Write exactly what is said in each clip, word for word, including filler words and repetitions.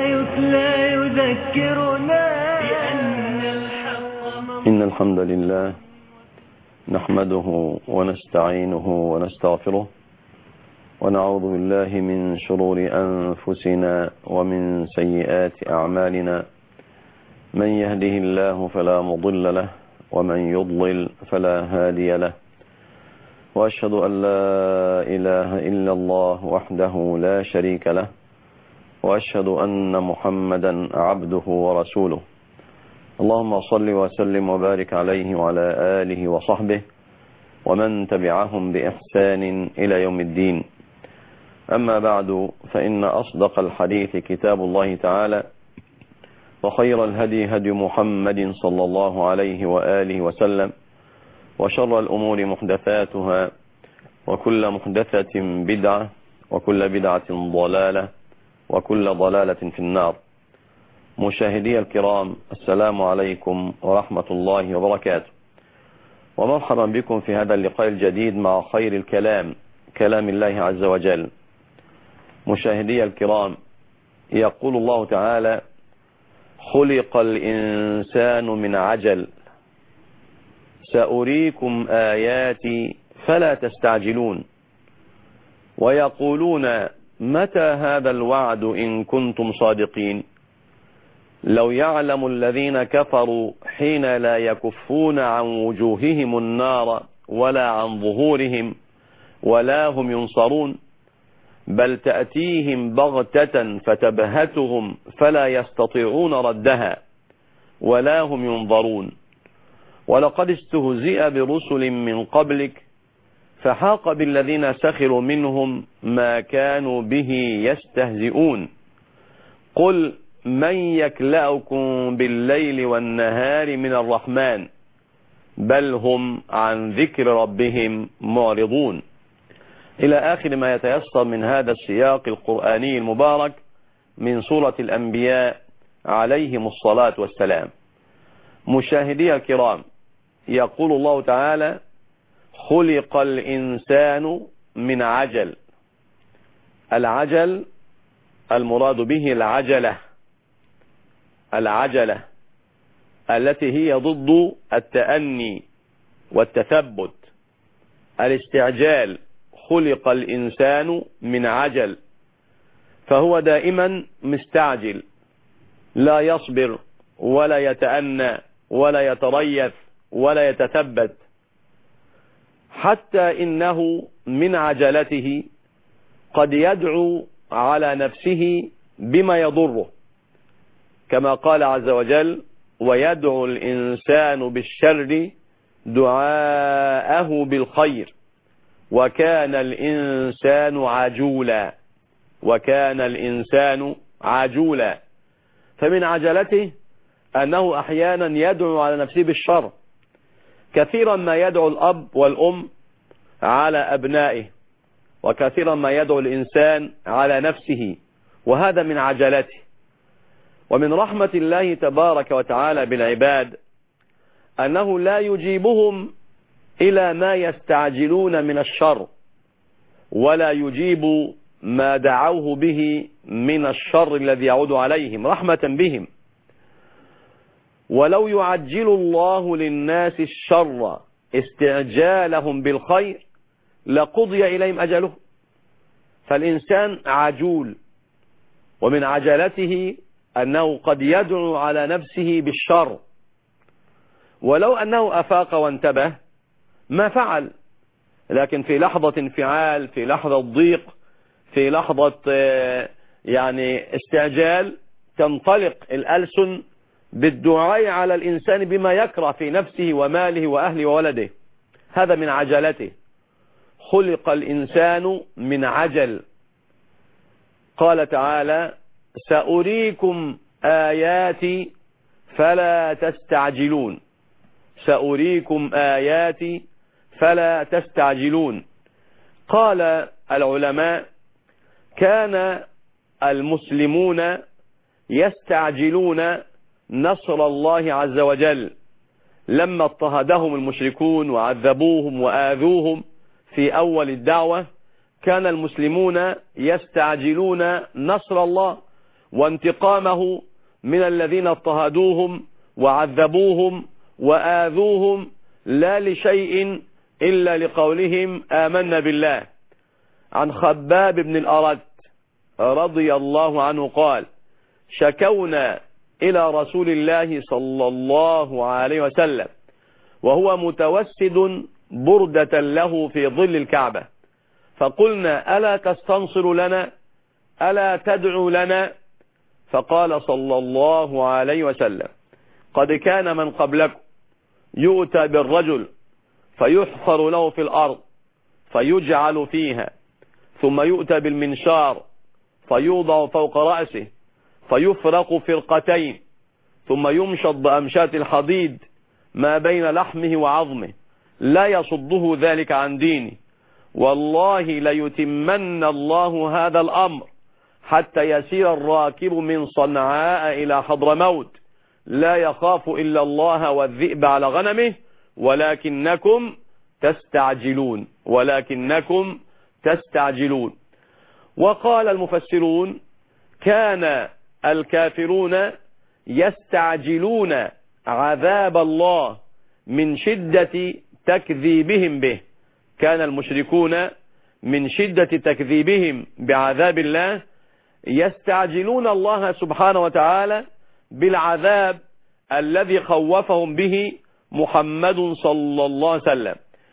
يتلى يذكرنا بأن الحق. إن الحمد لله نحمده ونستعينه ونستغفره ونعوذ بالله من شرور أنفسنا ومن سيئات أعمالنا. من يهده الله فلا مضل له ومن يضلل فلا هادي له، وأشهد أن لا إله إلا الله وحده لا شريك له، وأشهد أن محمدا عبده ورسوله. اللهم صل وسلم وبارك عليه وعلى آله وصحبه ومن تبعهم بإحسان إلى يوم الدين. أما بعد، فإن أصدق الحديث كتاب الله تعالى، وخير الهدي هدي محمد صلى الله عليه وآله وسلم، وشر الأمور محدثاتها، وكل محدثة بدعة، وكل بدعة ضلالة، وكل ضلالة في النار. مشاهدي الكرام، السلام عليكم ورحمة الله وبركاته، ومرحبا بكم في هذا اللقاء الجديد مع خير الكلام، كلام الله عز وجل. مشاهدي الكرام، يقول الله تعالى: خلق الإنسان من عجل سأريكم آياتي فلا تستعجلون، ويقولون متى هذا الوعد إن كنتم صادقين، لو يعلم الذين كفروا حين لا يكفون عن وجوههم النار ولا عن ظهورهم ولا هم ينصرون، بل تأتيهم بغتة فتبهتهم فلا يستطيعون ردها ولا هم ينظرون. ولقد استهزئ برسل من قبلك فحاق بالذين سخروا منهم ما كانوا به يستهزئون. قل من يكلأكم بالليل والنهار من الرحمن بل هم عن ذكر ربهم معرضون، إلى آخر ما يتيسر من هذا السياق القرآني المبارك من سورة الأنبياء عليهم الصلاة والسلام. مشاهدي الكرام، يقول الله تعالى: خلق الإنسان من عجل. العجل المراد به العجلة، العجلة التي هي ضد التأني والتثبت، الاستعجال. خلق الإنسان من عجل، فهو دائما مستعجل، لا يصبر ولا يتأنى ولا يتريث ولا يتثبت، حتى إنه من عجلته قد يدعو على نفسه بما يضره، كما قال عز وجل: ويدعو الإنسان بالشر دعاءه بالخير وكان الإنسان عجولا، وكان الإنسان عجولا. فمن عجلته أنه أحيانا يدعو على نفسه بالشر، كثيرا ما يدعو الأب والأم على أبنائه، وكثيرا ما يدعو الإنسان على نفسه، وهذا من عجلته. ومن رحمة الله تبارك وتعالى بالعباد أنه لا يجيبهم إلى ما يستعجلون من الشر، ولا يجيب ما دعوه به من الشر الذي يعود عليهم، رحمة بهم. ولو يعجل الله للناس الشر استعجالهم بالخير لقضي إليهم أجله. فالإنسان عجول، ومن عجلته أنه قد يدعو على نفسه بالشر، ولو أنه أفاق وانتبه ما فعل، لكن في لحظة انفعال، في لحظة ضيق، في لحظة يعني استعجال، تنطلق الألسن بالدعاء على الإنسان بما يكره في نفسه وماله وأهله وولده. هذا من عجلته. خلق الإنسان من عجل. قال تعالى: سأريكم آياتي فلا تستعجلون، سأريكم آياتي فلا تستعجلون. قال العلماء: كان المسلمون يستعجلون نصر الله عز وجل لما اضطهدهم المشركون وعذبوهم وآذوهم في أول الدعوة. كان المسلمون يستعجلون نصر الله وانتقامه من الذين اضطهدوهم وعذبوهم وآذوهم، لا لشيء إلا لقولهم آمنا بالله. عن خباب بن الأرت رضي الله عنه قال: شكونا إلى رسول الله صلى الله عليه وسلم وهو متوسد بردة له في ظل الكعبة، فقلنا: ألا تستنصر لنا؟ ألا تدعو لنا؟ فقال صلى الله عليه وسلم: قد كان من قبلكم يؤتى بالرجل فيحفر له في الأرض فيجعل فيها، ثم يؤتى بالمنشار فيوضع فوق رأسه فيفرق فرقتين، ثم يمشط بأمشات الحديد ما بين لحمه وعظمه، لا يصده ذلك عن دينه، والله ليتمن الله هذا الأمر حتى يسير الراكب من صنعاء إلى حضرموت لا يخاف إلا الله والذئب على غنمه، ولكنكم تستعجلون ولكنكم تستعجلون. وقال المفسرون: كان الكافرون يستعجلون عذاب الله من شدة تكذيبهم به. كان المشركون من شدة تكذيبهم بعذاب الله يستعجلون الله سبحانه وتعالى بالعذاب الذي خوفهم به محمد صلى الله عليه وسلم،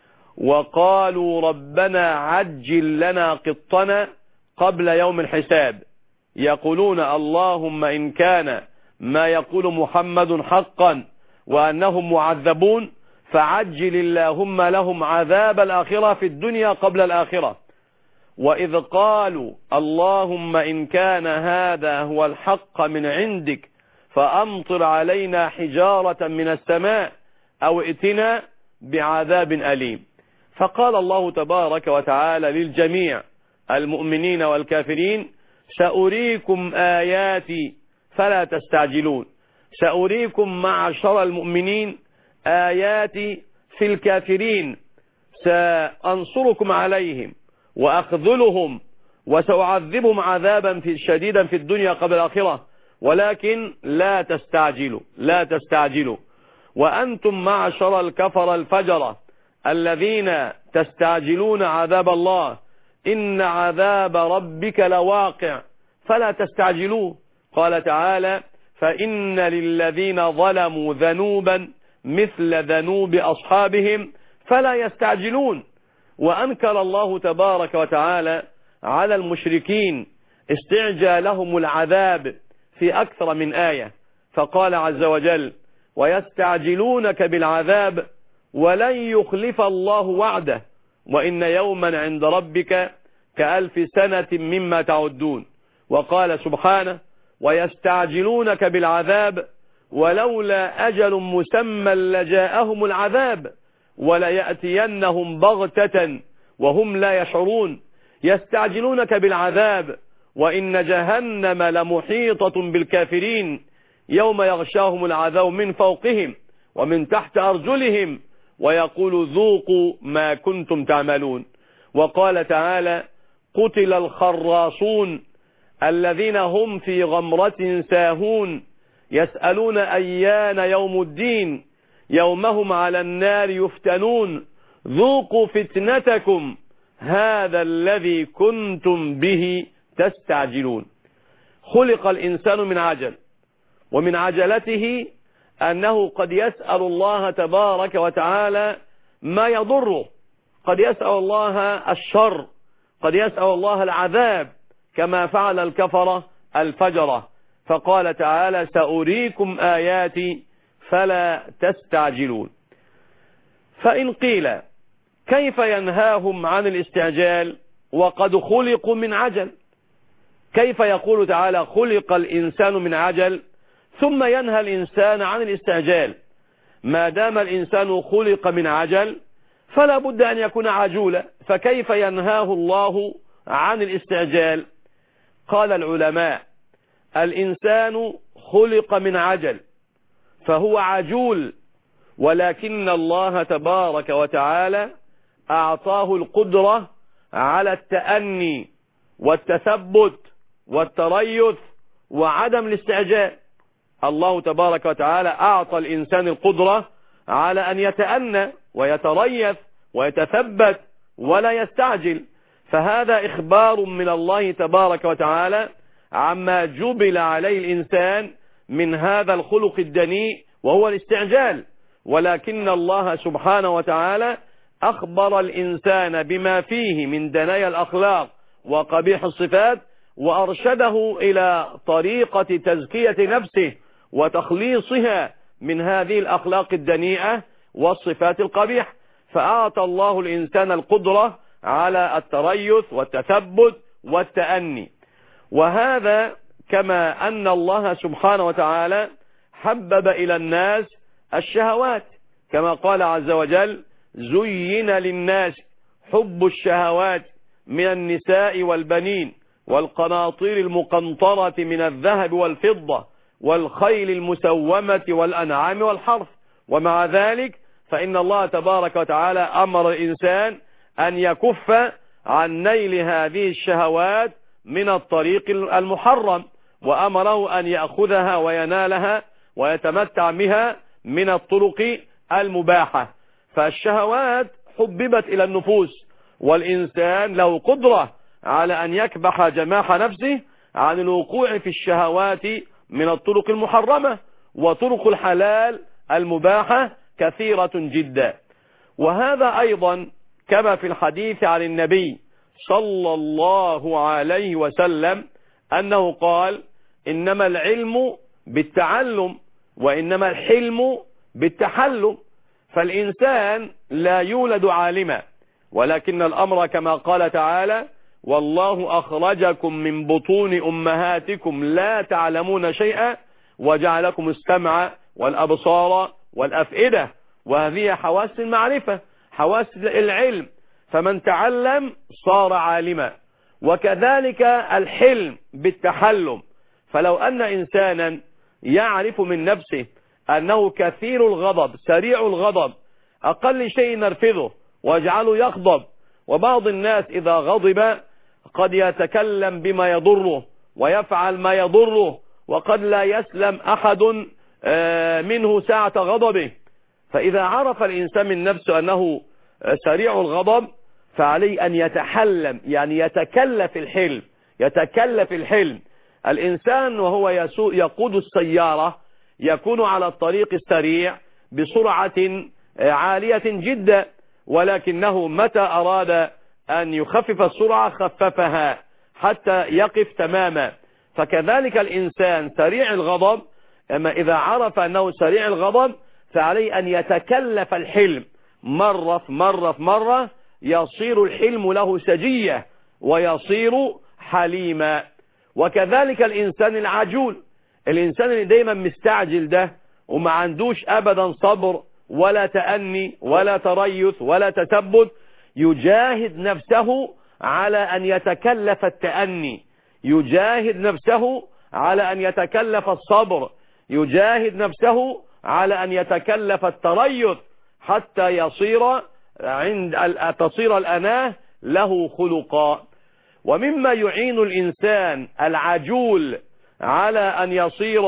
وقالوا: ربنا عجل لنا قطنا قبل يوم الحساب. يقولون: اللهم إن كان ما يقول محمد حقا وأنهم معذبون فعجل اللهم لهم عذاب الآخرة في الدنيا قبل الآخرة. وإذ قالوا: اللهم إن كان هذا هو الحق من عندك فأمطر علينا حجارة من السماء أو ائتنا بعذاب أليم. فقال الله تبارك وتعالى للجميع المؤمنين والكافرين: سأريكم آياتي فلا تستعجلون. سأريكم معشر المؤمنين آياتي في الكافرين، سأنصركم عليهم وأخذلهم وسأعذبهم عذابا في شديدا في الدنيا قبل الآخرة، ولكن لا تستعجلوا لا تستعجلوا. وأنتم معشر الكفر الفجرة الذين تستعجلون عذاب الله، إن عذاب ربك لواقع فلا تستعجلوه. قال تعالى: فإن للذين ظلموا ذنوبا مثل ذنوب أصحابهم فلا يستعجلون. وأنكر الله تبارك وتعالى على المشركين استعجالهم العذاب في أكثر من آية، فقال عز وجل: ويستعجلونك بالعذاب ولن يخلف الله وعده وإن يوما عند ربك كألف سنة مما تعدون. وقال سبحانه: ويستعجلونك بالعذاب ولولا أجل مسمى لجاءهم العذاب وليأتينهم بغتة وهم لا يشعرون. يستعجلونك بالعذاب وإن جهنم لمحيطة بالكافرين يوم يغشاهم العذاب من فوقهم ومن تحت أرجلهم ويقول: ذوقوا ما كنتم تعملون. وقال تعالى: قتل الخراصون الذين هم في غمرة ساهون يسألون أيان يوم الدين يومهم على النار يفتنون ذوقوا فتنتكم هذا الذي كنتم به تستعجلون. خلق الإنسان من عجل، ومن عجلته أنه قد يسأل الله تبارك وتعالى ما يضره، قد يسأل الله الشر، قد يسأل الله العذاب كما فعل الكفرة الفجرة. فقال تعالى: سأريكم آياتي فلا تستعجلون. فإن قيل: كيف ينهاهم عن الاستعجال وقد خلقوا من عجل؟ كيف يقول تعالى: خلق الإنسان من عجل ثم ينهى الإنسان عن الاستعجال؟ ما دام الإنسان خلق من عجل فلا بد أن يكون عجولا، فكيف ينهاه الله عن الاستعجال؟ قال العلماء: الإنسان خلق من عجل فهو عجول، ولكن الله تبارك وتعالى أعطاه القدرة على التأني والتثبت والتريث وعدم الاستعجال. الله تبارك وتعالى أعطى الإنسان القدرة على أن يتأنى ويتريث ويتثبت ولا يستعجل، فهذا إخبار من الله تبارك وتعالى عما جبل عليه الإنسان من هذا الخلق الدنيء وهو الاستعجال. ولكن الله سبحانه وتعالى أخبر الإنسان بما فيه من دنايا الأخلاق وقبيح الصفات، وأرشده إلى طريقة تزكية نفسه وتخليصها من هذه الأخلاق الدنيئة والصفات القبيحة. فأعطى الله الإنسان القدرة على التريث والتثبت والتأني. وهذا كما أن الله سبحانه وتعالى حبب إلى الناس الشهوات، كما قال عز وجل: زين للناس حب الشهوات من النساء والبنين والقناطير المقنطرة من الذهب والفضة والخيل المسومة والأنعام والحرث. ومع ذلك فإن الله تبارك وتعالى أمر الإنسان أن يكف عن نيل هذه الشهوات من الطريق المحرم، وأمره أن يأخذها وينالها ويتمتع بها من الطرق المباحة. فالشهوات حببت إلى النفوس، والإنسان له قدرة على أن يكبح جماح نفسه عن الوقوع في الشهوات من الطرق المحرمة، وطرق الحلال المباحة كثيرة جدا. وهذا أيضا كما في الحديث عن النبي صلى الله عليه وسلم أنه قال: إنما العلم بالتعلم وإنما الحلم بالتحلم. فالإنسان لا يولد عالما، ولكن الأمر كما قال تعالى: والله أخرجكم من بطون أمهاتكم لا تعلمون شيئا وجعلكم السمع والأبصار والأفئدة. وهذه حواس المعرفة، حواس العلم، فمن تعلم صار عالما. وكذلك الحلم بالتحلم. فلو أن إنسانا يعرف من نفسه أنه كثير الغضب سريع الغضب، أقل شيء نرفضه واجعله يغضب. وبعض الناس إذا غضب قد يتكلم بما يضره ويفعل ما يضره، وقد لا يسلم أحد منه ساعة غضبه. فإذا عرف الإنسان من نفسه أنه سريع الغضب فعليه أن يتحلم، يعني يتكلف الحلم يتكلف الحلم. الإنسان وهو يسوق يقود السيارة يكون على الطريق السريع بسرعة عالية جدا، ولكنه متى أراد أن يخفف السرعة خففها حتى يقف تماما. فكذلك الإنسان سريع الغضب، أما إذا عرف أنه سريع الغضب فعليه أن يتكلف الحلم مرة في مرة في مرة، يصير الحلم له سجية ويصير حليما. وكذلك الإنسان العجول، الإنسان اللي دايما مستعجل ده وما عندوش أبدا صبر ولا تأني ولا تريث ولا تثبت، يجاهد نفسه على أن يتكلف التأني، يجاهد نفسه على أن يتكلف الصبر، يجاهد نفسه على أن يتكلف التريث، حتى يصير عند تصير الأناه له خلقا. ومما يعين الإنسان العجول على أن يصير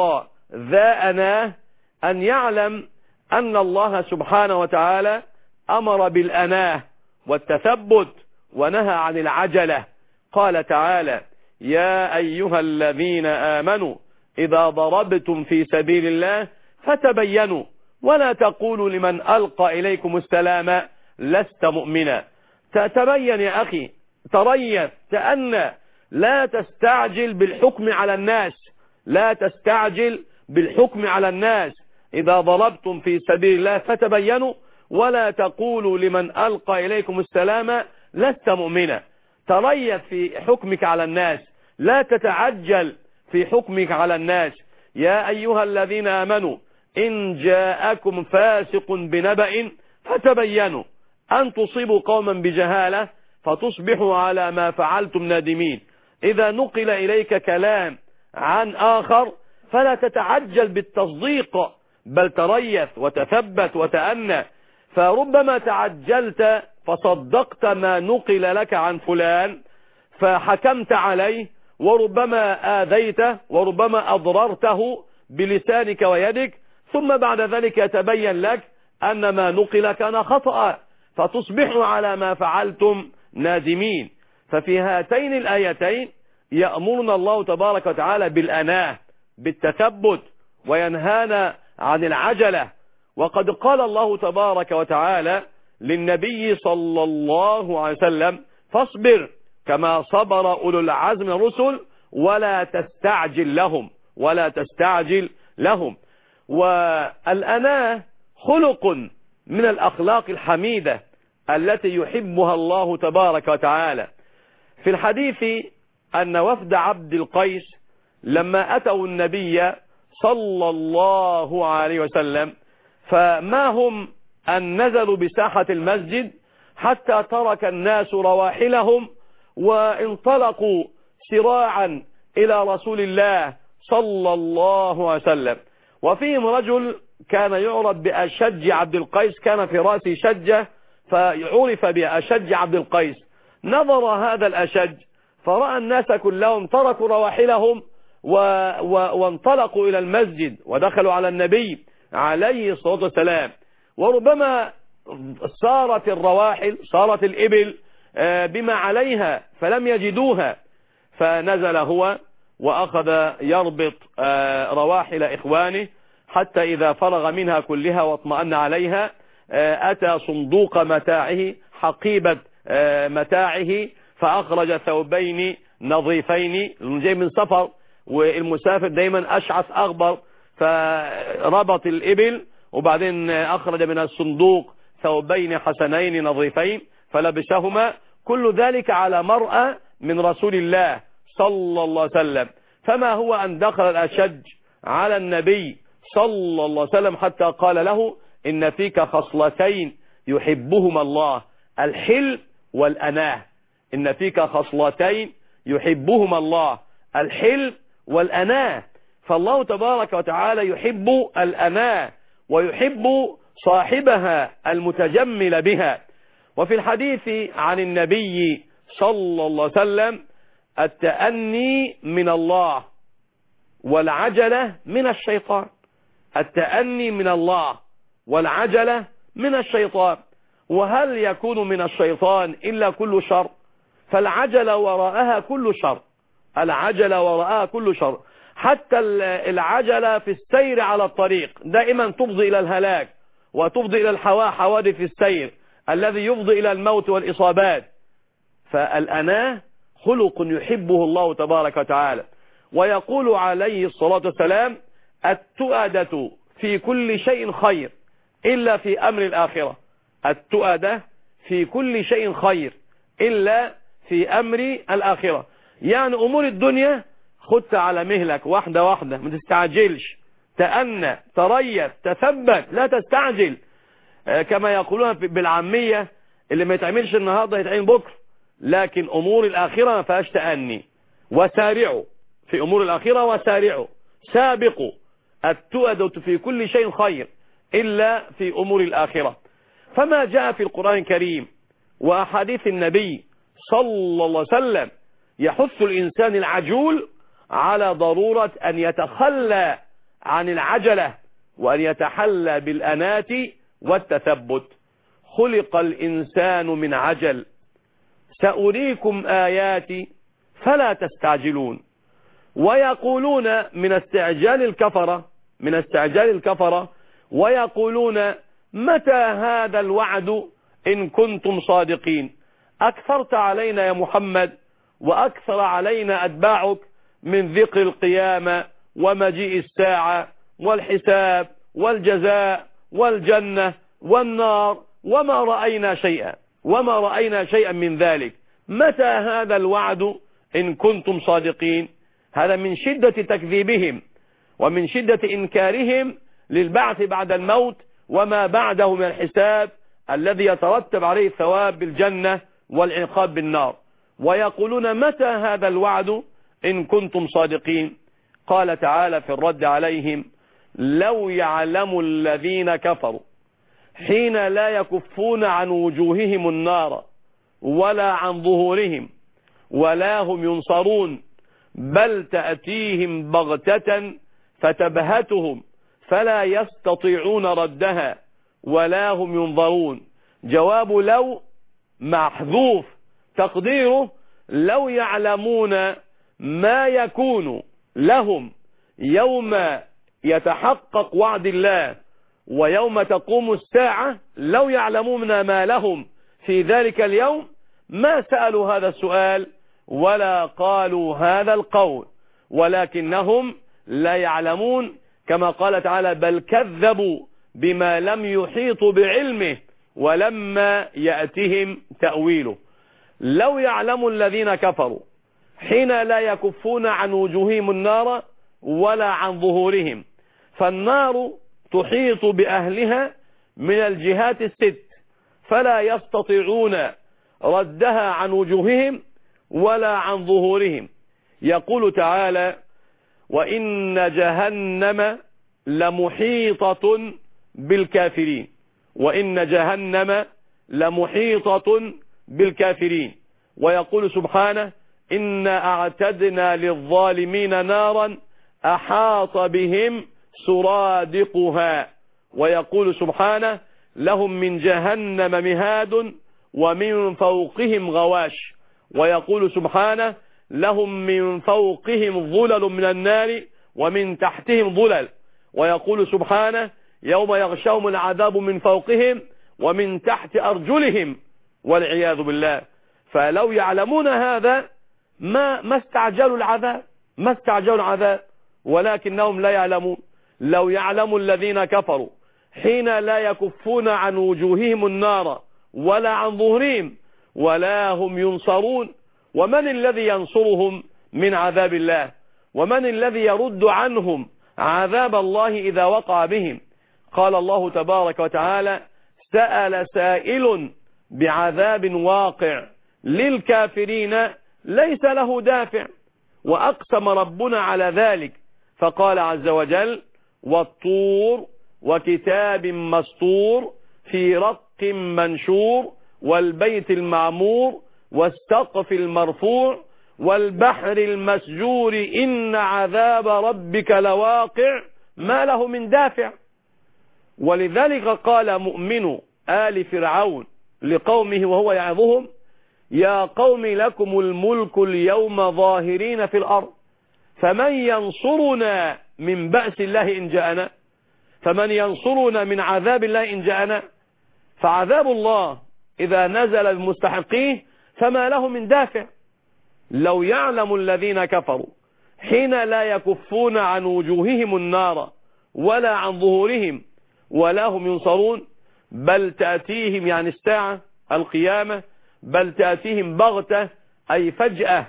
ذا أناه أن يعلم أن الله سبحانه وتعالى أمر بالأناه والتثبت ونهى عن العجلة. قال تعالى: يا أيها الذين آمنوا إذا ضربتم في سبيل الله فتبينوا ولا تقولوا لمن ألقى إليكم السلام لست مؤمنا. تتبين يا أخي، تريث، تأنى، لا تستعجل بالحكم على الناس، لا تستعجل بالحكم على الناس. إذا ضربتم في سبيل الله فتبينوا ولا تقولوا لمن ألقى إليكم السلام لست مؤمنا. تريث في حكمك على الناس، لا تتعجل في حكمك على الناس. يا أيها الذين آمنوا إن جاءكم فاسق بنبأ فتبينوا أن تصيبوا قوما بجهالة فتصبحوا على ما فعلتم نادمين. إذا نقل إليك كلام عن آخر فلا تتعجل بالتصديق، بل تريث وتثبت وتأنى. فربما تعجلت فصدقت ما نقل لك عن فلان فحكمت عليه وربما آذيته وربما أضررته بلسانك ويدك، ثم بعد ذلك يتبين لك أن ما نقل كان خطأ، فتصبحوا على ما فعلتم نادمين. ففي هاتين الآيتين يأمرنا الله تبارك وتعالى بالأناة بالتثبت، وينهانا عن العجلة. وقد قال الله تبارك وتعالى للنبي صلى الله عليه وسلم: فاصبر كما صبر أولو العزم من الرسل ولا تستعجل لهم ولا تستعجل لهم. والأناة خلق من الأخلاق الحميدة التي يحبها الله تبارك وتعالى. في الحديث أن وفد عبد القيس لما أتوا النبي صلى الله عليه وسلم، فما هم أن نزلوا بساحة المسجد حتى ترك الناس رواحلهم وانطلقوا سراعا إلى رسول الله صلى الله عليه وسلم. وفيهم رجل كان يعرف بأشج عبد القيس، كان في رأسه شجة فعرف بأشج عبد القيس. نظر هذا الأشج فرأى الناس كلهم تركوا رواحلهم و... و... وانطلقوا إلى المسجد ودخلوا على النبي عليه الصلاة والسلام. وربما صارت الرواحل صارت الإبل بما عليها فلم يجدوها، فنزل هو وأخذ يربط رواحل إخوانه حتى إذا فرغ منها كلها واطمأن عليها أتى صندوق متاعه حقيبة متاعه فأخرج ثوبين نظيفين، جاي من سفر والمسافر دايما أشعث أغبر، فربط الإبل وبعدين أخرج من الصندوق ثوبين حسنين نظيفين فلبسهما، كل ذلك على مرأى من رسول الله صلى الله عليه وسلم. فما هو أن دخل الأشج على النبي صلى الله عليه وسلم حتى قال له: إن فيك خصلتين يحبهما الله، الحلم والأناه. إن فيك خصلتين يحبهما الله، الحلم والأناه. فالله تبارك وتعالى يحب الأناه ويحب صاحبها المتجمل بها. وفي الحديث عن النبي صلى الله عليه وسلم: التأني من الله والعجلة من الشيطان. التأني من الله والعجلة من الشيطان. وهل يكون من الشيطان إلا كل شر؟ فالعجلة وراءها كل شر، العجلة وراءها كل شر. حتى العجلة في السير على الطريق دائما تفضي إلى الهلاك وتفضي إلى حوادث السير الذي يفضي إلى الموت والإصابات. فالأناه خلق يحبه الله تبارك وتعالى. ويقول عليه الصلاة والسلام: التؤدة في كل شيء خير إلا في أمر الآخرة. التؤدة في كل شيء خير إلا في أمر الآخرة. يعني أمور الدنيا خدت على مهلك واحدة واحدة، ما تستعجلش، تأنى، تريث، تثبت، لا تستعجل. كما يقولون بالعامية: اللي ما يتعملش النهاردة يتعين بكرة. لكن أمور الآخرة ما فيهاش تأني. وسارعوا في أمور الآخرة، وسارعوا، سابقوا. التؤدة في كل شيء خير إلا في أمور الآخرة. فما جاء في القرآن الكريم وأحاديث النبي صلى الله عليه وسلم يحث الإنسان العجول على ضرورة أن يتخلى عن العجلة وأن يتحلى بالأناة والتثبت. خلق الإنسان من عجل، سأريكم آياتي فلا تستعجلون. ويقولون من استعجال الكفرة من استعجال الكفرة ويقولون: متى هذا الوعد إن كنتم صادقين؟ أكثرت علينا يا محمد وأكثر علينا أتباعك من ذكر القيامة ومجيء الساعة والحساب والجزاء والجنة والنار، وما رأينا شيئا وما رأينا شيئا من ذلك. متى هذا الوعد إن كنتم صادقين؟ هذا من شدة تكذيبهم ومن شدة إنكارهم للبعث بعد الموت وما بعده من الحساب الذي يترتب عليه الثواب بالجنة والعقاب بالنار. ويقولون: متى هذا الوعد إن كنتم صادقين؟ قال تعالى في الرد عليهم: لو يعلم الذين كفروا حين لا يكفون عن وجوههم النار ولا عن ظهورهم ولا هم ينصرون بل تأتيهم بغتة فتبهتهم فلا يستطيعون ردها ولا هم ينظرون. جواب لو محذوف تقديره لو يعلمون ما يكون لهم يوم يتحقق وعد الله ويوم تقوم الساعة، لو يعلمون ما لهم في ذلك اليوم ما سألوا هذا السؤال ولا قالوا هذا القول، ولكنهم لا يعلمون كما قال تعالى بل كذبوا بما لم يحيطوا بعلمه ولما يأتهم تأويله. لو يعلم الذين كفروا حين لا يكفون عن وجوههم النار ولا عن ظهورهم، فالنار تحيط بأهلها من الجهات الست فلا يستطيعون ردها عن وجوههم ولا عن ظهورهم. يقول تعالى وإن جهنم لمحيطة بالكافرين، وإن جهنم لمحيطة بالكافرين. ويقول سبحانه إنا أعتدنا للظالمين نارا أحاط بهم سرادقها. ويقول سبحانه لهم من جهنم مهاد ومن فوقهم غواش. ويقول سبحانه لهم من فوقهم ظلل من النار ومن تحتهم ظلل. ويقول سبحانه يوم يغشاهم العذاب من فوقهم ومن تحت أرجلهم والعياذ بالله. فلو يعلمون هذا ما ما استعجلوا العذاب ما استعجلوا العذاب ولكنهم لا يعلمون. لو يعلم الذين كفروا حين لا يكفون عن وجوههم النار ولا عن ظهورهم ولا هم ينصرون. ومن الذي ينصرهم من عذاب الله؟ ومن الذي يرد عنهم عذاب الله إذا وقع بهم؟ قال الله تبارك وتعالى سأل سائل بعذاب واقع للكافرين ليس له دافع. وأقسم ربنا على ذلك فقال عز وجل والطور وكتاب مسطور في رق منشور والبيت المعمور والسقف المرفوع والبحر المسجور إن عذاب ربك لواقع ما له من دافع. ولذلك قال مؤمن آل فرعون لقومه وهو يعظهم يا قوم لكم الملك اليوم ظاهرين في الأرض فمن ينصرنا من بأس الله إن جاءنا فمن ينصرنا من عذاب الله إن جاءنا. فعذاب الله إذا نزل بمستحقيه فما له من دافع. لو يعلم الذين كفروا حين لا يكفون عن وجوههم النار ولا عن ظهورهم ولا هم ينصرون بل تأتيهم يعني الساعة القيامة بل تأتيهم بغتة أي فجأة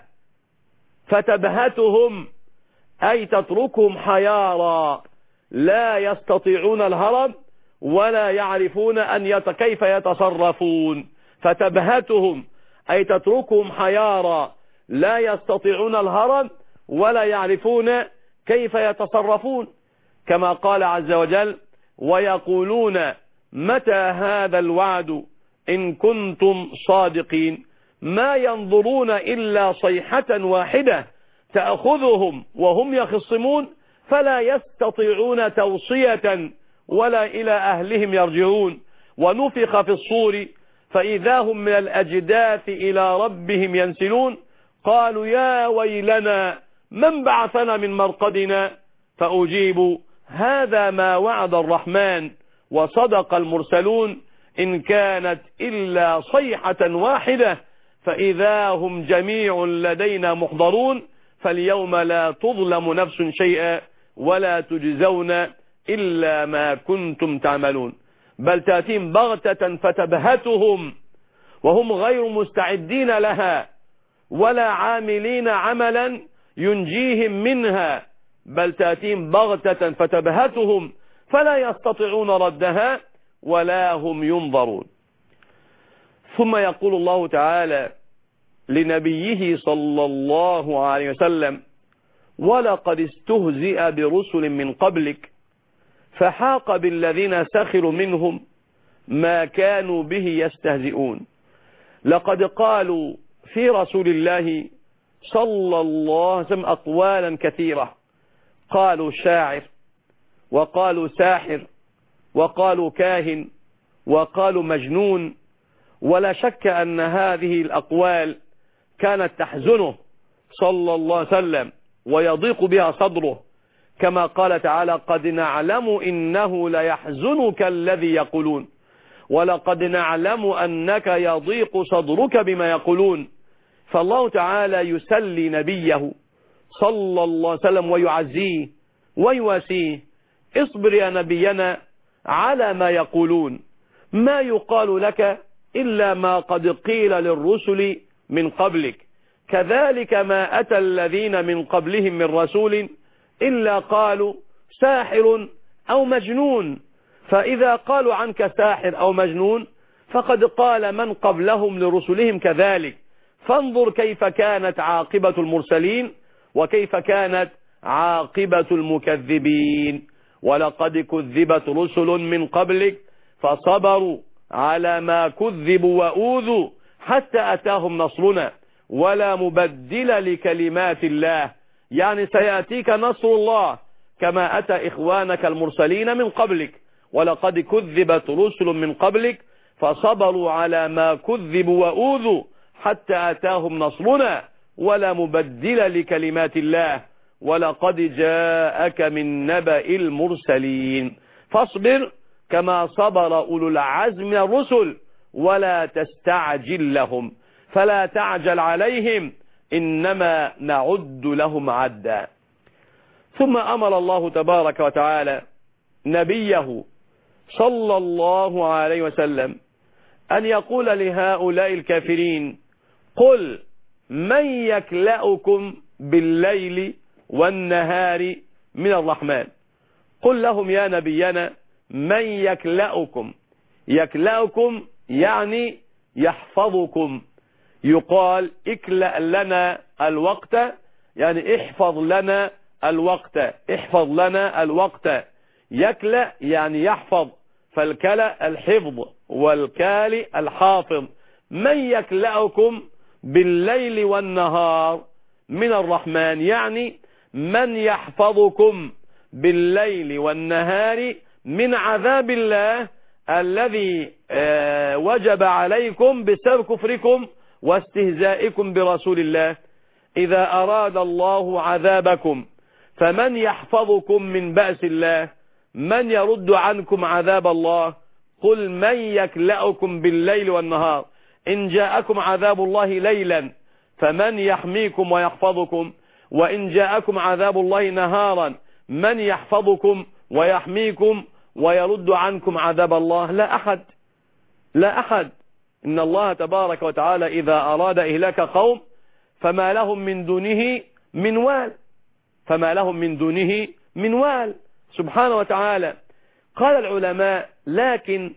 فتبهتهم أي تتركهم حيارى لا يستطيعون الهرب ولا يعرفون أن يت... كيف يتصرفون. فتبهتهم أي تتركهم حيارى لا يستطيعون الهرب ولا يعرفون كيف يتصرفون. كما قال عز وجل ويقولون متى هذا الوعد إن كنتم صادقين ما ينظرون إلا صيحة واحدة تأخذهم وهم يخصمون فلا يستطيعون توصية ولا إلى أهلهم يرجعون. ونفخ في الصور فإذا هم من الأجداث إلى ربهم ينسلون قالوا يا ويلنا من بعثنا من مرقدنا فأجيبوا هذا ما وعد الرحمن وصدق المرسلون إن كانت إلا صيحة واحدة فإذا هم جميع لدينا محضرون فاليوم لا تظلم نفس شيئا ولا تجزون إلا ما كنتم تعملون. بل تأتيهم بغتة فتبهتهم وهم غير مستعدين لها ولا عاملين عملا ينجيهم منها بل تأتيهم بغتة فتبهتهم فلا يستطيعون ردها ولا هم ينظرون. ثم يقول الله تعالى لنبيه صلى الله عليه وسلم ولقد استهزئ برسل من قبلك فحاق بالذين سخروا منهم ما كانوا به يستهزئون. لقد قالوا في رسول الله صلى الله عليه وسلم أقوالا كثيرة، قالوا شاعر، وقالوا ساحر، وقالوا كاهن، وقالوا مجنون. ولا شك أن هذه الأقوال كانت تحزنه صلى الله عليه وسلم ويضيق بها صدره، كما قال تعالى: قد نعلم إنه ليحزنك الذي يقولون ولقد نعلم أنك يضيق صدرك بما يقولون. فالله تعالى يسلي نبيه صلى الله عليه وسلم ويعزيه ويواسيه: اصبر يا نبينا على ما يقولون، ما يقال لك إلا ما قد قيل للرسل من قبلك، كذلك ما أتى الذين من قبلهم من رسول إلا قالوا ساحر أو مجنون. فإذا قالوا عنك ساحر أو مجنون فقد قال من قبلهم لرسلهم كذلك. فانظر كيف كانت عاقبة المرسلين وكيف كانت عاقبة المكذبين. ولقد كذبت رسل من قبلك فصبروا على ما كذبوا وأوذوا حتى أتاهم نصرنا ولا مبدل لكلمات الله، يعني سيأتيك نصر الله كما أتى إخوانك المرسلين من قبلك. ولقد كذبت رسل من قبلك فصبروا على ما كذبوا وأوذوا حتى أتاهم نصرنا ولا مبدل لكلمات الله ولقد جاءك من نبأ المرسلين. فاصبر كما صبر أولو العزم من الرسل ولا تستعجل لهم، فلا تعجل عليهم إنما نعد لهم عدا. ثم أمر الله تبارك وتعالى نبيه صلى الله عليه وسلم أن يقول لهؤلاء الكافرين: قل من يكلأكم بالليل والنهار من الرحمن. قل لهم يا نبينا من يكلأكم. يكلأكم يعني يحفظكم. يقال اكلأ لنا الوقت، يعني احفظ لنا الوقت، احفظ لنا الوقت. يكلأ يعني يحفظ، فالكلأ الحفظ والكالي الحافظ. من يكلأكم بالليل والنهار من الرحمن، يعني من يحفظكم بالليل والنهار من عذاب الله الذي وجب عليكم بسبب كفركم واستهزائكم برسول الله. إذا أراد الله عذابكم فمن يحفظكم من بأس الله؟ من يرد عنكم عذاب الله؟ قل من يكلأكم بالليل والنهار. إن جاءكم عذاب الله ليلا فمن يحميكم ويحفظكم، وإن جاءكم عذاب الله نهارا من يحفظكم ويحميكم ويرد عنكم عذاب الله؟ لا أحد، لا أحد. إن الله تبارك وتعالى إذا أراد إهلاك قوم فما لهم من دونه من وال، فما لهم من دونه من وال سبحانه وتعالى. قال العلماء: لكن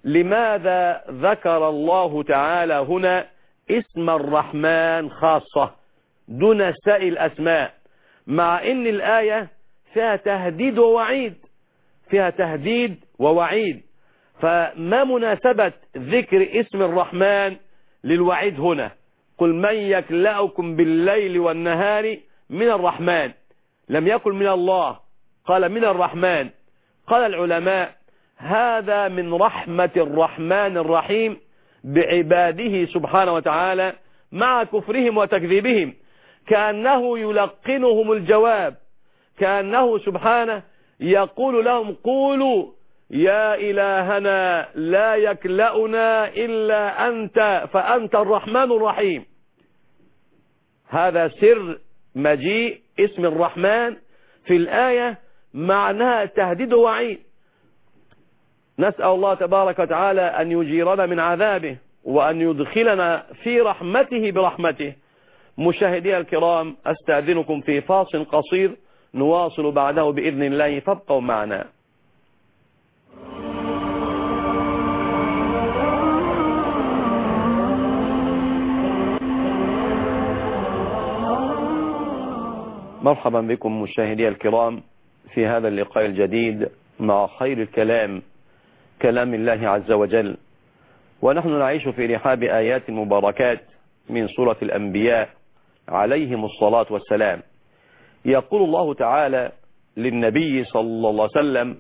لماذا ذكر الله تعالى هنا اسم الرحمن خاصة دون سائر الأسماء، مع إن الآية فيها تهديد ووعيد، فيها تهديد ووعيد؟ فما مناسبة ذكر اسم الرحمن للوعيد هنا؟ قل من يكلأكم بالليل والنهار من الرحمن، لم يقل من الله، قال من الرحمن. قال العلماء: هذا من رحمة الرحمن الرحيم بعباده سبحانه وتعالى مع كفرهم وتكذيبهم، كأنه يلقنهم الجواب، كأنه سبحانه يقول لهم: قولوا يا إلهنا لا يكلأنا إلا أنت فأنت الرحمن الرحيم. هذا سر مجيء اسم الرحمن في الآية، معناها تهديد ووعيد. نسأل الله تبارك وتعالى أن يجيرنا من عذابه وأن يدخلنا في رحمته برحمته. مشاهدي الكرام، أستأذنكم في فاصل قصير نواصل بعده بإذن الله، فابقوا معنا. مرحبا بكم مشاهدي الكرام في هذا اللقاء الجديد مع خير الكلام، كلام الله عز وجل. ونحن نعيش في رحاب آيات مباركات من سورة الأنبياء عليهم الصلاة والسلام. يقول الله تعالى للنبي صلى الله عليه وسلم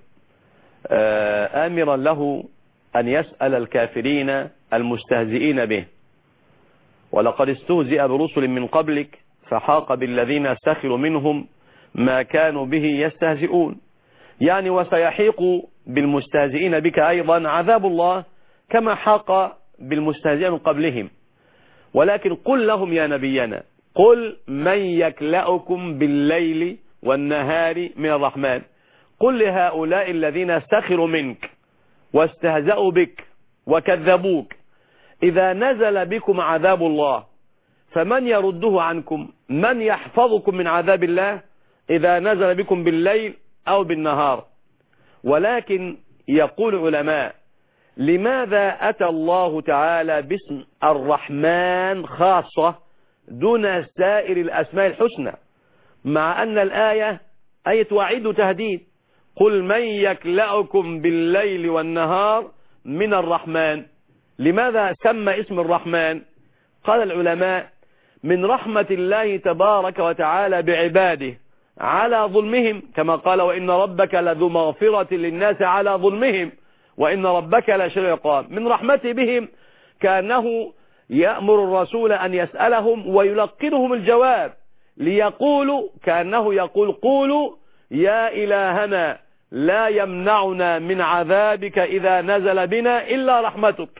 آمرا له أن يسأل الكافرين المستهزئين به: ولقد استهزئ برسل من قبلك فحاق بالذين سخروا منهم ما كانوا به يستهزئون. يعني وسيحيق بالمستهزئين بك أيضا عذاب الله كما حاق بالمستهزئين من قبلهم. ولكن قل لهم يا نبينا: قل من يكلأكم بالليل والنهار من الرحمن. قل لهؤلاء الذين سخروا منك واستهزأوا بك وكذبوك: إذا نزل بكم عذاب الله فمن يرده عنكم؟ من يحفظكم من عذاب الله إذا نزل بكم بالليل أو بالنهار؟ ولكن يقول علماء: لماذا أتى الله تعالى باسم الرحمن خاصة دون سائر الأسماء الحسنى، مع أن الآية آية وعيد وتهديد؟ قل من يكلأكم بالليل والنهار من الرحمن. لماذا سمى اسم الرحمن؟ قال العلماء: من رحمة الله تبارك وتعالى بعباده على ظلمهم، كما قال: وإن ربك لذو مغفرة للناس على ظلمهم وإن ربك لشديد العقاب. من رحمته بهم كأنه يأمر الرسول أن يسألهم ويلقنهم الجواب، ليقولوا كأنه يقول: قولوا يا إلهنا لا يمنعنا من عذابك إذا نزل بنا إلا رحمتك.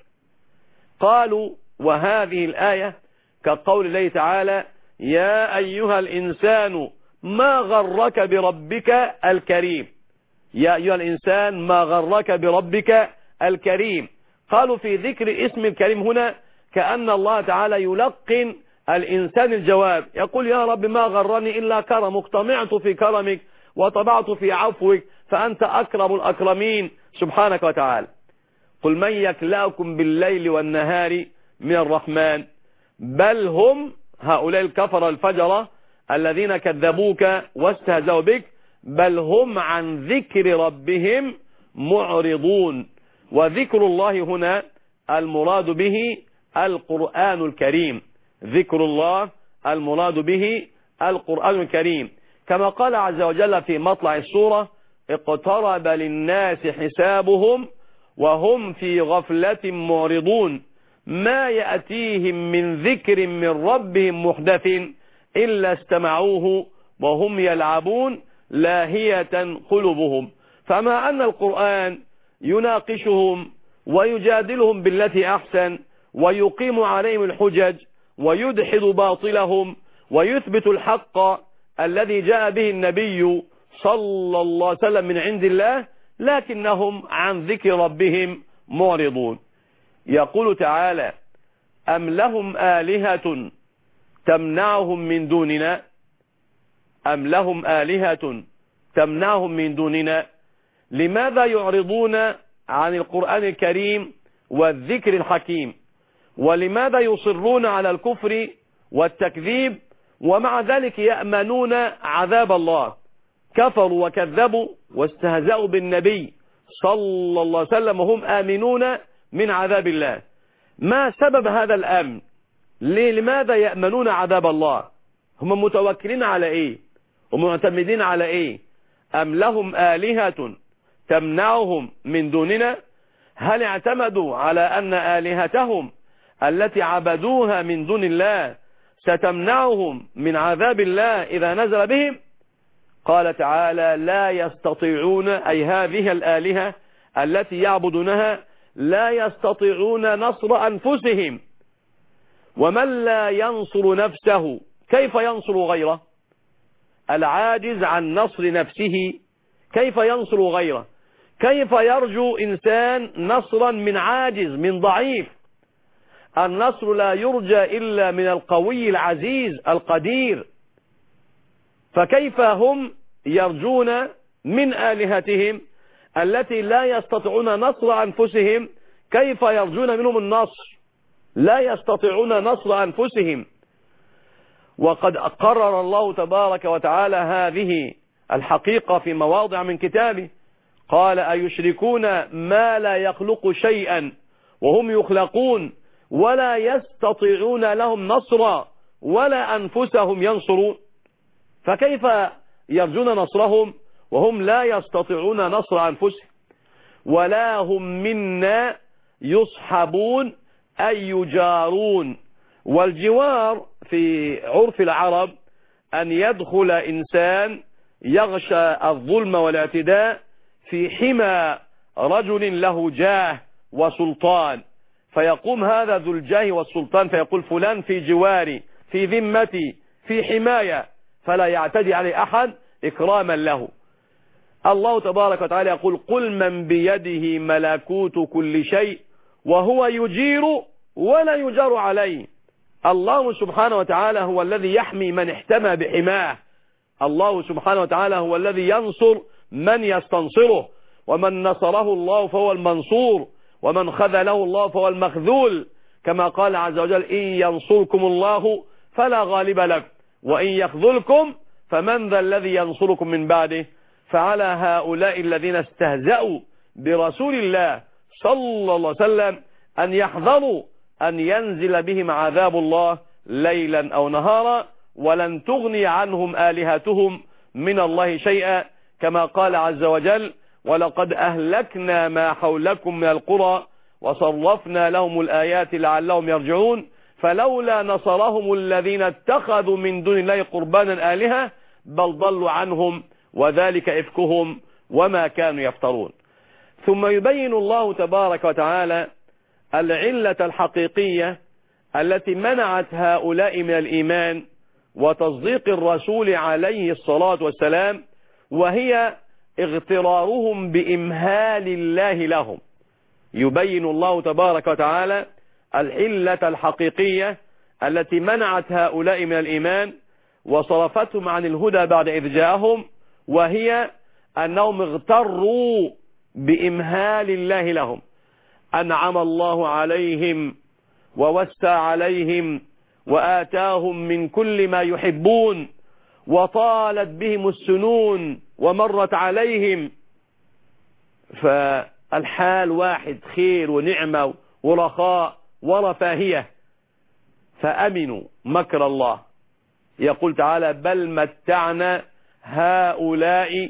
قالوا: وهذه الآية كقول الله تعالى: يا أيها الإنسان ما غرك بربك الكريم. يا أيها الإنسان ما غرك بربك الكريم. قالوا في ذكر اسم الكريم هنا كأن الله تعالى يلقن الإنسان الجواب، يقول: يا رب ما غرني إلا كرمك، طمعت في كرمك وطبعت في عفوك فأنت أكرم الأكرمين سبحانك وتعالى. قل من يكلأكم بالليل والنهار من الرحمن بل هم، هؤلاء الكفر الفجرة الذين كذبوك واستهزأوا بك، بل هم عن ذكر ربهم معرضون. وذكر الله هنا المراد به القرآن الكريم. ذكر الله المراد به القرآن الكريم، كما قال عز وجل في مطلع السورة: اقترب للناس حسابهم وهم في غفلة معرضون ما يأتيهم من ذكر من ربهم محدث إلا استمعوه وهم يلعبون لاهية قلوبهم. فما أن القرآن يناقشهم ويجادلهم بالتي أحسن ويقيم عليهم الحجج ويدحض باطلهم ويثبت الحق الذي جاء به النبي صلى الله عليه وسلم من عند الله، لكنهم عن ذكر ربهم معرضون. يقول تعالى: أم لهم آلهة تمنعهم من دوننا أم لهم آلهة تمنعهم من دوننا. لماذا يعرضون عن القرآن الكريم والذكر الحكيم؟ ولماذا يصرون على الكفر والتكذيب ومع ذلك يأمنون عذاب الله؟ كفروا وكذبوا واستهزأوا بالنبي صلى الله عليه وسلم وهم آمنون من عذاب الله. ما سبب هذا الأمن؟ لماذا يأمنون عذاب الله؟ هم متوكلين على إيه؟ هم معتمدين على إيه؟ أم لهم آلهة تمنعهم من دوننا؟ هل اعتمدوا على أن آلهتهم التي عبدوها من دون الله ستمنعهم من عذاب الله إذا نزل بهم؟ قال تعالى: لا يستطيعون، أي هذه الآلهة التي يعبدونها لا يستطيعون نصر أنفسهم. ومن لا ينصر نفسه كيف ينصر غيره؟ العاجز عن نصر نفسه كيف ينصر غيره؟ كيف يرجو إنسان نصرا من عاجز من ضعيف؟ النصر لا يرجى إلا من القوي العزيز القدير. فكيف هم يرجون من آلهتهم التي لا يستطيعون نصر أنفسهم، كيف يرجون منهم النصر؟ لا يستطيعون نصر أنفسهم. وقد قرر الله تبارك وتعالى هذه الحقيقة في مواضع من كتابه. قال: أيشركون ما لا يخلق شيئا وهم يخلقون ولا يستطيعون لهم نصرا ولا أنفسهم ينصرون. فكيف يرجون نصرهم وهم لا يستطيعون نصر أنفسهم ولا هم منا يصحبون أي يجارون. والجوار في عرف العرب أن يدخل إنسان يغشى الظلم والاعتداء في حمى رجل له جاه وسلطان، فيقوم هذا ذو الجاه والسلطان فيقول فلان في جواري في ذمتي في حماية، فلا يعتدي عليه أحد إكراما له. الله تبارك وتعالى يقول قل من بيده ملكوت كل شيء وهو يجير ولا يجار عليه. الله سبحانه وتعالى هو الذي يحمي من احتمى بحماه، الله سبحانه وتعالى هو الذي ينصر من يستنصره، ومن نصره الله فهو المنصور ومن خذله الله فهو المخذول، كما قال عز وجل إن ينصركم الله فلا غالب لكم وإن يخذلكم فمن ذا الذي ينصركم من بعده. فعلى هؤلاء الذين استهزأوا برسول الله صلى الله عليه وسلم أن يحذروا أن ينزل بهم عذاب الله ليلا أو نهارا، ولن تغني عنهم آلهتهم من الله شيئا، كما قال عز وجل ولقد أهلكنا ما حولكم من القرى وصرفنا لهم الآيات لعلهم يرجعون فلولا نصرهم الذين اتخذوا من دون الله قربانا آلهة بل ضلوا عنهم وذلك إفكهم وما كانوا يفترون. ثم يبين الله تبارك وتعالى العلة الحقيقية التي منعت هؤلاء من الإيمان وتصديق الرسول عليه الصلاة والسلام، وهي اغترارهم بإمهال الله لهم. يبين الله تبارك وتعالى العلة الحقيقية التي منعت هؤلاء من الإيمان وصرفتهم عن الهدى بعد إذ جاءهم، وهي أنهم اغتروا بإمهال الله لهم. أنعم الله عليهم ووسع عليهم وآتاهم من كل ما يحبون وطالت بهم السنون ومرت عليهم، فالحال واحد خير ونعمة ورخاء ورفاهية، فأمنوا مكر الله. يقول تعالى بل متعنا هؤلاء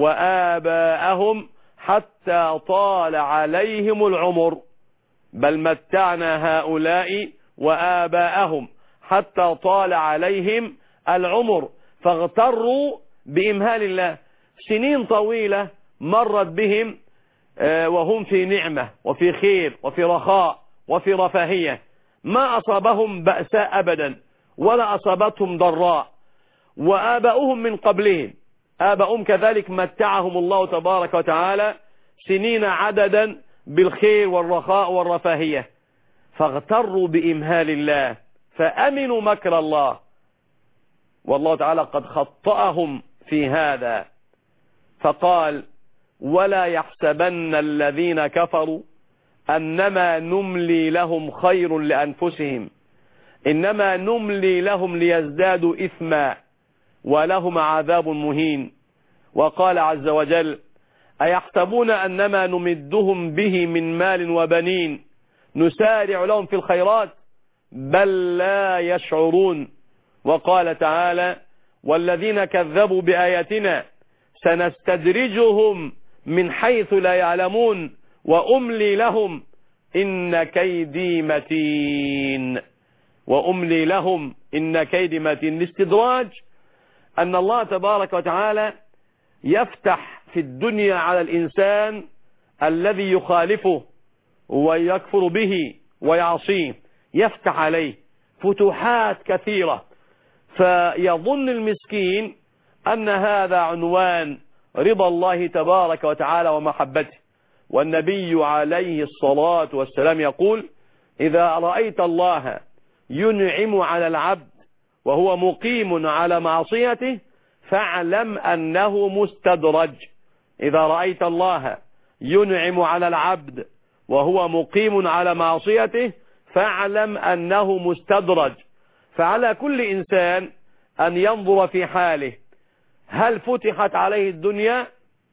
وآباءهم حتى طال عليهم العمر. بل متعنا هؤلاء وآباءهم حتى طال عليهم العمر، فاغتروا بإمهال الله. سنين طويلة مرت بهم وهم في نعمة وفي خير وفي رخاء وفي رفاهية، ما أصابهم بأساء أبدا ولا أصابتهم ضراء. وآباؤهم من قبلهم آباؤهم كذلك متعهم الله تبارك وتعالى سنين عددا بالخير والرخاء والرفاهية، فاغتروا بإمهال الله فأمنوا مكر الله. والله تعالى قد خطأهم في هذا فقال ولا يحسبن الذين كفروا أنما نملي لهم خير لأنفسهم إنما نملي لهم ليزدادوا إثما ولهم عذاب مهين. وقال عز وجل أيحسبون أنما نمدهم به من مال وبنين نسارع لهم في الخيرات بل لا يشعرون. وقال تعالى والذين كذبوا بآياتنا سنستدرجهم من حيث لا يعلمون وأملي لهم إن كيدي متين. وأملي لهم إن كيدي متين. الاستدراج أن الله تبارك وتعالى يفتح في الدنيا على الإنسان الذي يخالفه ويكفر به ويعصيه، يفتح عليه فتوحات كثيرة، فيظن المسكين أن هذا عنوان رضا الله تبارك وتعالى ومحبته. والنبي عليه الصلاة والسلام يقول إذا رأيت الله ينعم على العبد وهو مقيم على معصيته فاعلم أنه مستدرج. إذا رأيت الله ينعم على العبد وهو مقيم على معصيته فاعلم أنه مستدرج. فعلى كل إنسان أن ينظر في حاله، هل فتحت عليه الدنيا؟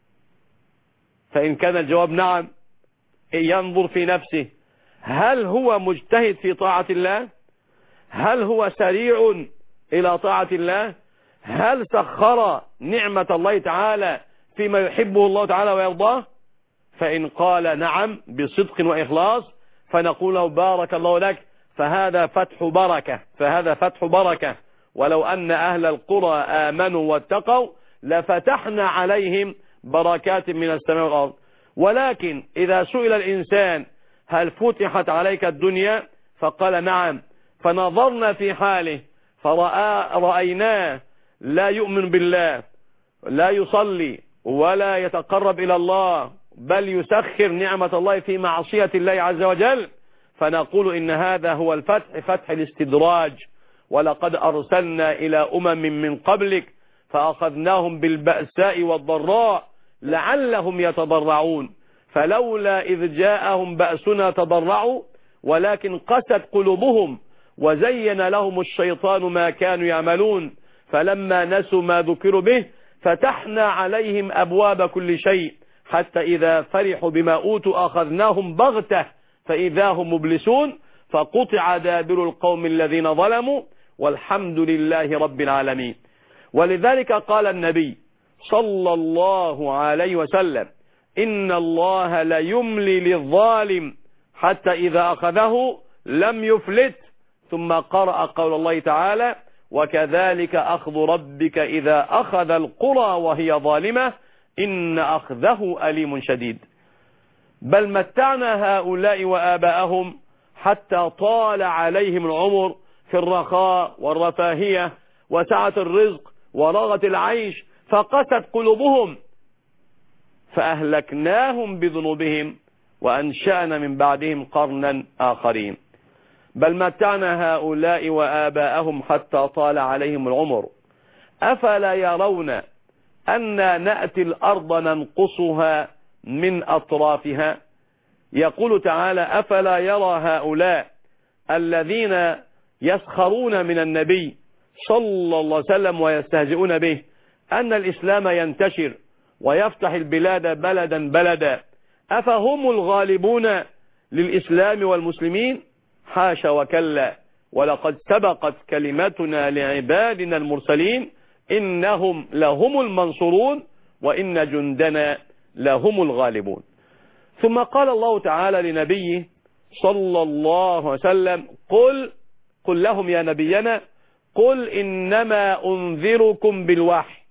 فإن كان الجواب نعم ينظر في نفسه، هل هو مجتهد في طاعة الله؟ هل هو سريع إلى طاعة الله؟ هل سخر نعمة الله تعالى فيما يحبه الله تعالى ويرضاه؟ فإن قال نعم بصدق وإخلاص فنقول له بارك الله لك، فهذا فتح بركة، فهذا فتح بركة. ولو أن أهل القرى آمنوا واتقوا لفتحنا عليهم بركات من السماء والأرض. ولكن إذا سئل الإنسان هل فتحت عليك الدنيا فقال نعم، فنظرنا في حاله فرأيناه لا يؤمن بالله، لا يصلي ولا يتقرب إلى الله، بل يسخر نعمة الله في معصية الله عز وجل، فنقول إن هذا هو الفتح، فتح الاستدراج. ولقد أرسلنا إلى أمم من قبلك فأخذناهم بالبأساء والضراء لعلهم يتضرعون، فلولا إذ جاءهم بأسنا تضرعوا ولكن قست قلوبهم وزين لهم الشيطان ما كانوا يعملون، فلما نسوا ما ذكروا به فتحنا عليهم أبواب كل شيء حتى إذا فرحوا بما أوتوا أخذناهم بغتة فإذا هم مبلسون، فقطع دابر القوم الذين ظلموا والحمد لله رب العالمين. ولذلك قال النبي صلى الله عليه وسلم إن الله لا يملي للظالم حتى إذا أخذه لم يفلت، ثم قرأ قول الله تعالى وكذلك أخذ ربك إذا أخذ القرى وهي ظالمة إن أخذه أليم شديد. بل متعنا هؤلاء وآباءهم حتى طال عليهم العمر في الرخاء والرفاهية وسعة الرزق ورغة العيش فقست قلوبهم فأهلكناهم بذنوبهم وأنشأنا من بعدهم قرنا آخرين. بل متعنا هؤلاء وآباءهم حتى طال عليهم العمر أفلا يرون أن نأتي الأرض ننقصها من أطرافها؟ يقول تعالى أفلا يرى هؤلاء الذين يسخرون من النبي صلى الله عليه وسلم ويستهزئون به أن الإسلام ينتشر ويفتح البلاد بلدا بلدا، أفهم الغالبون للإسلام والمسلمين؟ حاشا وكلا، ولقد سبقت كلمتنا لعبادنا المرسلين إنهم لهم المنصورون وإن جندنا لهم الغالبون. ثم قال الله تعالى لنبيه صلى الله عليه وسلم قل قل لهم يا نبينا قل إنما أنذركم بالوحي،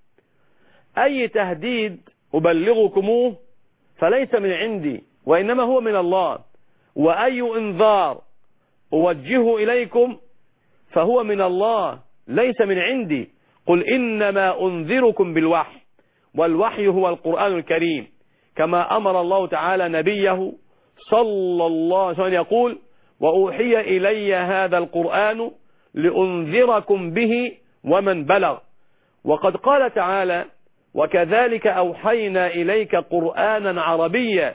أي تهديد أبلغكموه فليس من عندي وإنما هو من الله، وأي انذار أوجهه إليكم فهو من الله ليس من عندي. قل إنما أنذركم بالوحي، والوحي هو القرآن الكريم، كما أمر الله تعالى نبيه صلى الله عليه وسلم يقول وأوحي إلي هذا القرآن لأنذركم به ومن بلغ. وقد قال تعالى وكذلك أوحينا إليك قرآنا عربيا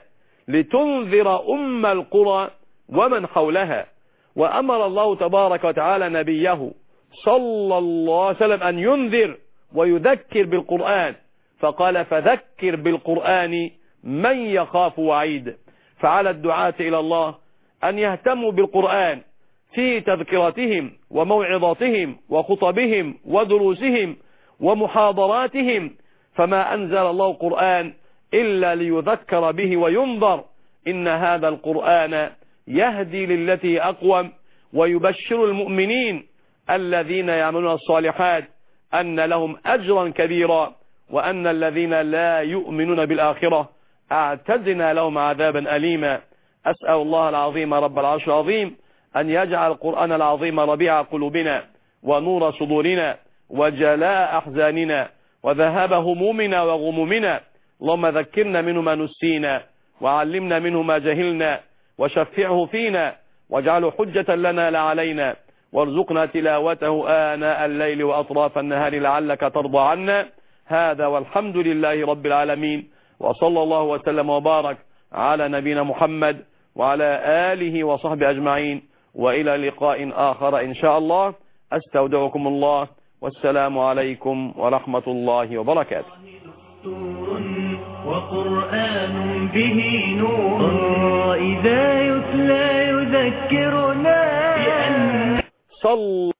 لتنذر أم القرى ومن حولها. وأمر الله تبارك وتعالى نبيه صلى الله عليه وسلم أن ينذر ويذكر بالقرآن، فقال فذكر بالقرآن من يخاف وعيد. فعلى الدعاة إلى الله أن يهتموا بالقرآن في تذكرتهم وموعظاتهم وخطبهم ودروسهم ومحاضراتهم، فما أنزل الله قرآن إلا ليذكر به وينظر. إن هذا القرآن يهدي للتي أقوم ويبشر المؤمنين الذين يعملون الصالحات أن لهم أجرا كبيرا، وأن الذين لا يؤمنون بالآخرة أعتدنا لهم عذابا أليما. أسأل الله العظيم رب العرش العظيم أن يجعل القرآن العظيم ربيع قلوبنا ونور صدورنا وجلاء أحزاننا وذهاب همومنا وغمومنا. اللهم ذكرنا منه ما نسينا وعلمنا منه ما جهلنا وشفعه فينا واجعله حجة لنا لا علينا، وارزقنا تلاوته آناء الليل وأطراف النهار لعلك ترضى عنا. هذا والحمد لله رب العالمين، وصلى الله وسلم وبارك على نبينا محمد وعلى آله وصحبه أجمعين، وإلى لقاء آخر إن شاء الله. أستودعكم الله، والسلام عليكم ورحمة الله وبركاته. وقرآن به نور إذا يتلى يذكرنا بأن صلى